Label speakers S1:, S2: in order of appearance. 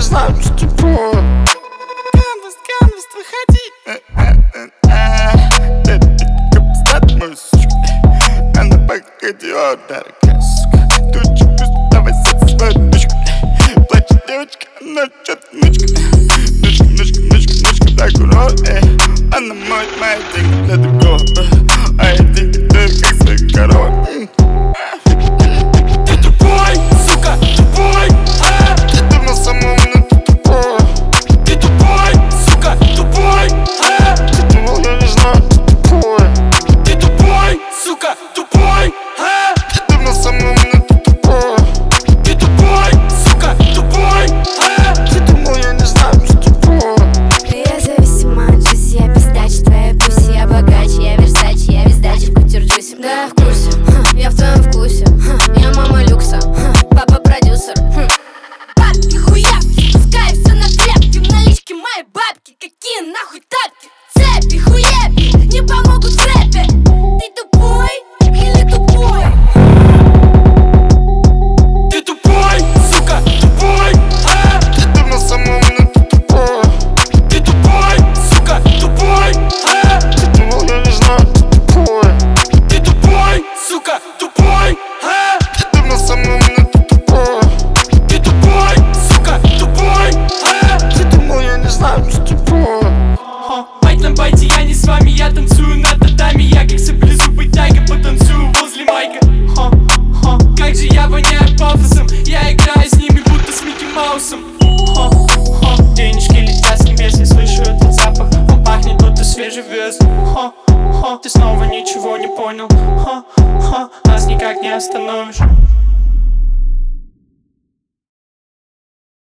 S1: знаю, что тупо.
S2: Canvas, выходи.
S1: Капстат мой, сучка. Она погоди, удар, сука. Тучи, пусть давай сядь свою дочку. Плачет девочка, она чё-то ночка. Ночка, так урод, она моет мои деньги для другого. А я деньги даю, как свои коровы.
S2: Ты тупой, сука, тупой.
S1: Ты думал самому, но ты тупой.
S2: Ты тупой, сука, тупой.
S1: Ты думал, я не знаю, ты тупой.
S2: Ты тупой, сука, тупой.
S1: Ты думал самому, но ты тупой.
S2: Ты тупой, сука, тупой.
S1: Ты думал, я не знаю, ты тупой.
S3: Я зависима от жизни, я пиздач, твоя пуси. Я богач, я версач, я вездач, в кутер джуси. Да, я в курсе, я в твоем вкусе. Я мама люкса, папа продюсер. Бабки, хуявки, спускаю все на тряпки. В наличке мои бабки, какие нахуй тапки. Цепи, хуепи, не помогут в рэпе. Ты тупой или тупой?
S2: Ты тупой, сука, тупой.
S1: Ты думал самому, но ты тупой.
S2: Ты тупой, сука, тупой.
S1: Ты думал, я не знаю, ты тупой.
S2: Ты тупой, сука, тупой.
S1: Ты думал самому, но ты тупой.
S2: Ты тупой, сука, тупой.
S1: Ты думал, я не знаю, ты тупой.
S2: Байт на байте, я не с вами, я танцую на татами. Я как саблезубый тайга, потанцую возле майка. Как же я воняю пафосом, я играю с ними, будто с Микки Маусом. Денежки летят с небес, я слышу этот запах. Он пахнет, будто свежий вес. Ты снова ничего не понял. Нас никак не остановишь.